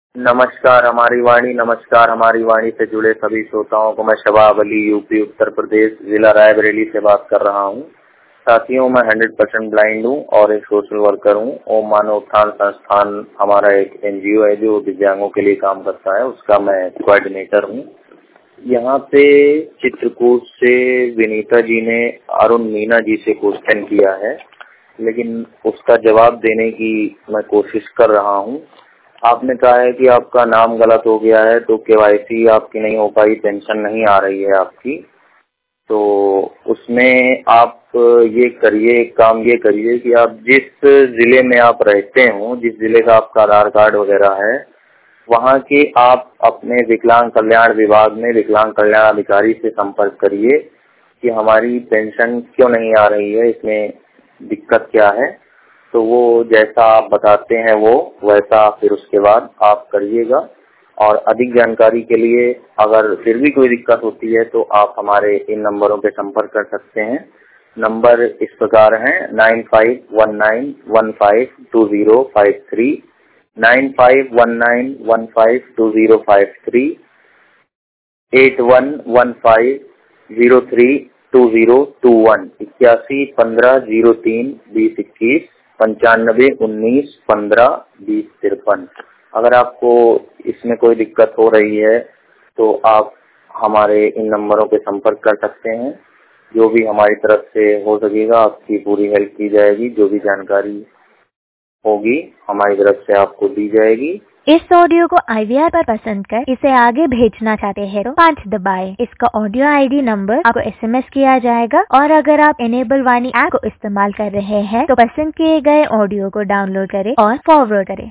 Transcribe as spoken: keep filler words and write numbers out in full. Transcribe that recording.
नमस्कार हमारी वाणी नमस्कार हमारी वाणी से जुड़े सभी श्रोताओं को मैं शबाब अली यूपी उत्तर प्रदेश जिला रायबरेली से बात कर रहा हूं। साथियों, मैं हंड्रेड परसेंट ब्लाइंड हूं और एक सोशल वर्कर हूं। ओम मानव उत्थान संस्थान हमारा एक एनजीओ है जो दिव्यांगों के लिए काम करता है, उसका मैं कोऑर्डिनेटर हूं। यहाँ पे चित्रकूट से विनीता जी ने अरुण मीना जी से क्वेश्चन किया है, लेकिन उसका जवाब देने की मैं कोशिश कर रहा हूँ। आपने कहा है कि आपका नाम गलत हो गया है तो केवाईसी आपकी नहीं हो पाई, पेंशन नहीं आ रही है आपकी। तो उसमें आप ये करिए, एक काम ये करिए कि आप जिस जिले में आप रहते हो, जिस जिले का आपका आधार कार्ड वगैरह है, वहाँ के आप अपने विकलांग कल्याण विभाग में विकलांग कल्याण अधिकारी से संपर्क करिए कि हमारी पेंशन क्यों नहीं आ रही है, इसमें दिक्कत क्या है। तो वो जैसा आप बताते हैं वो वैसा फिर उसके बाद आप करिएगा। और अधिक जानकारी के लिए अगर फिर भी कोई दिक्कत होती है तो आप हमारे इन नंबरों पे संपर्क कर सकते हैं। नंबर इस प्रकार हैं nine five one nine one five two zero five three, nine five one nine one five two zero five three, eight one one five zero three two zero two one, इक्यासी पंद्रह zero तीन बीस इक्कीस, पंचानबे उन्नीस पंद्रह बीस तिरपन। अगर आपको इसमें कोई दिक्कत हो रही है तो आप हमारे इन नंबरों पे संपर्क कर सकते हैं। जो भी हमारी तरफ से हो सकेगा आपकी पूरी हेल्प की जाएगी। जो भी जानकारी होगी हमारी तरफ से आपको दी जाएगी। इस ऑडियो को आईवीआर पर पसंद कर इसे आगे भेजना चाहते हैं तो पाँच दबाएं। इसका ऑडियो आईडी नंबर आपको एसएमएस किया जाएगा। और अगर आप एनेबल वाणी ऐप को इस्तेमाल कर रहे हैं तो पसंद किए गए ऑडियो को डाउनलोड करें और फॉरवर्ड करें।